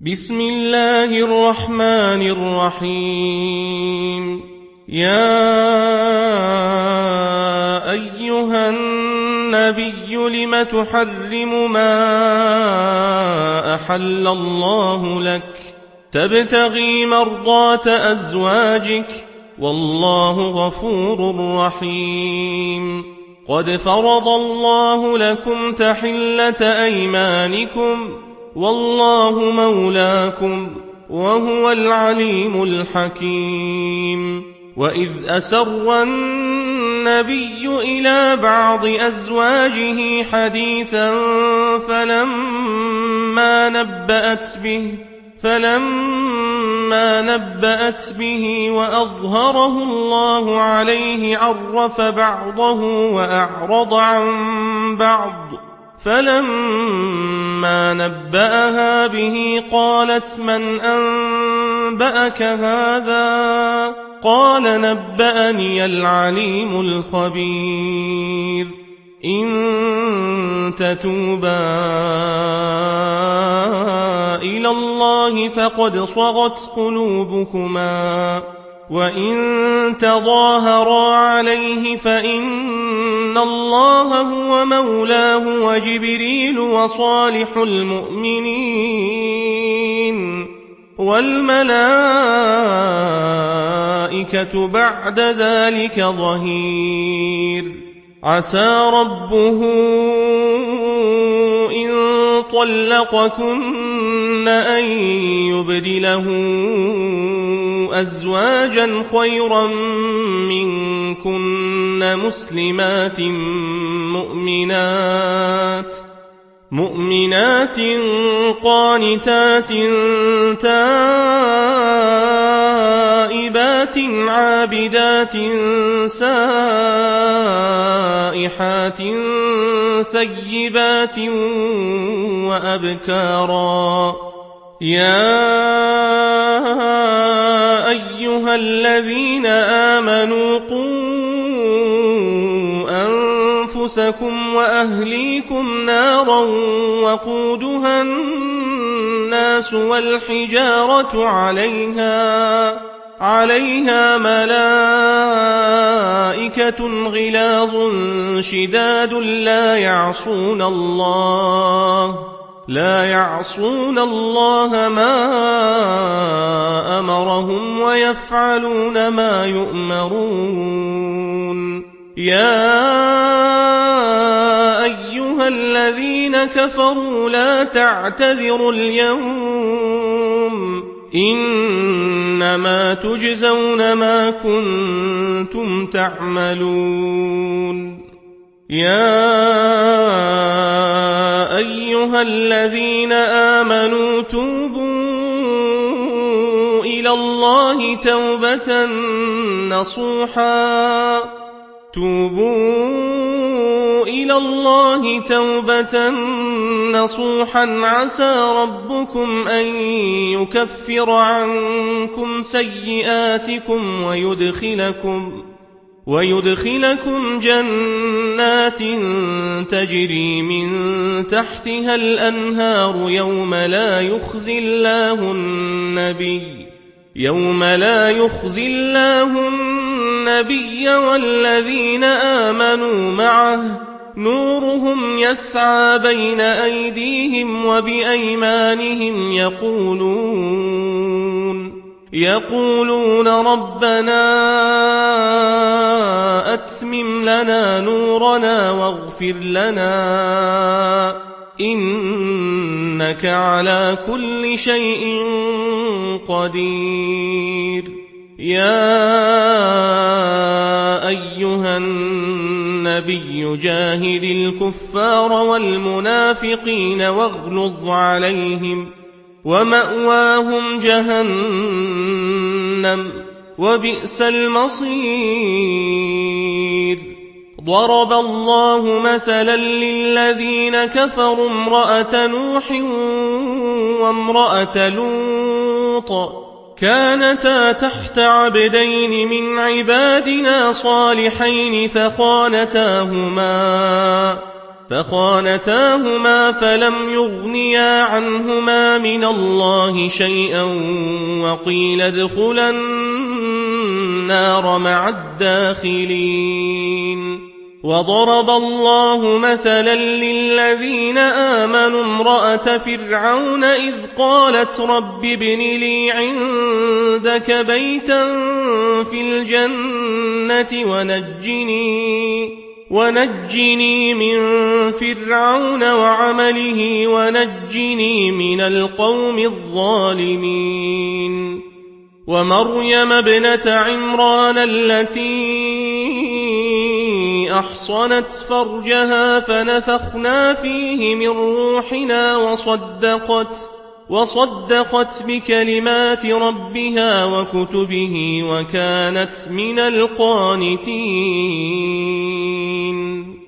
بسم الله الرحمن الرحيم. يا أيها النبي لم تحرم ما أحل الله لك تبتغي مرضات أزواجك والله غفور رحيم. قد فرض الله لكم تحلة أيمانكم والله مولاكم وهو العليم الحكيم. وإذ أسر النبي إلى بعض أزواجه حديثا فلما نبأت به وأظهره الله عليه عرف بعضه وأعرض عن بعض، فلما نبأها به قالت من أنبأك هذا؟ قال نبأني العليم الخبير. إن تتوبا إلى الله فقد صغت قلوبكما، وإن تظاهرا عليه فإن الله هو مولاه وجبريل وصالح المؤمنين والملائكة بعد ذلك ظهير. عسى ربه إن طلقكن أن يبدله أزواجا خيرا منكن مؤمنات قانتات تائبات عابدات سائحات ثيبات وأبكارا. يا أيها الذين آمنوا قوا أنفسكم وأهليكم نارا وقودها الناس والحجارة عليها ملائكة غلاظ شداد لا يعصون الله ما أمرهم ويفعلون ما يؤمرون. يا أيها الذين كفروا لا تعتذروا اليوم إنما تجزون ما كنتم تعملون. يا أيها الذين آمنوا توبوا إلى الله توبة نصوحا عسى ربكم أن يكفر عنكم سيئاتكم ويدخلكم جنات تجري من تحتها الأنهار يوم لا يخزي الله النبي والذين آمنوا معه نورهم يسعى بين أيديهم وبأيمانهم يقولون ربنا أتمم لنا نورنا واغفر لنا إنك على كل شيء قدير. يا أيها النبي جاهد الكفار والمنافقين واغلظ عليهم ومأواهم جهنم وبئس المصير. ضرب الله مثلا للذين كفروا امرأة نوح وامرأة لوط كانتا تحت عبدين من عبادنا صالحين فخانتاهما فلم يغنيا عنهما من الله شيئا وقيل ادخلا النار مع الداخلين. وضرب الله مثلا للذين آمنوا امرأة فرعون إذ قالت رب ابن لي عندك بيتا في الجنة ونجني من فرعون وعمله ونجني من القوم الظالمين. ومريم ابنة عمران التي أحصنت فرجها فنفخنا فيه من روحنا وصدقت بكلمات ربها وكتبه وكانت من القانتين.